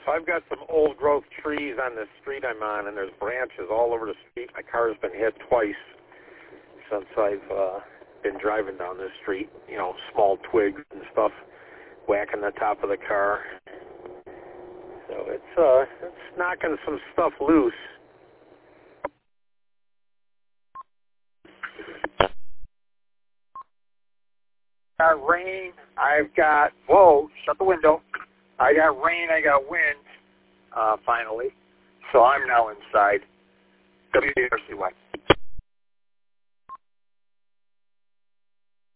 I've got some old growth trees on the street I'm on, and there's branches all over the street. My car's been hit twice since I've been driving down this street. You know, small twigs and stuff whacking the top of the car. So it's knocking some stuff loose. Got rain. I've got, whoa, shut the window. I got rain, I got wind, finally. So I'm now inside. WRCY.